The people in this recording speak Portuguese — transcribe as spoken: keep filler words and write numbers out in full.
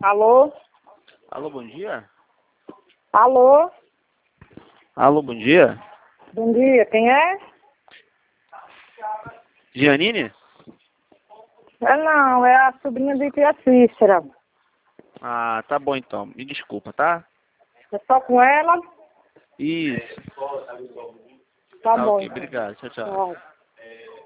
Alô? Alô, bom dia? Alô? Alô, bom dia? Bom dia, quem é? Giannini? É não, é a sobrinha de tia Cícera. Ah, tá bom então. Me desculpa, tá? É só com ela? Isso. Tá Tá bom, ok, então. obrigado. Tchau, tchau. Tchau.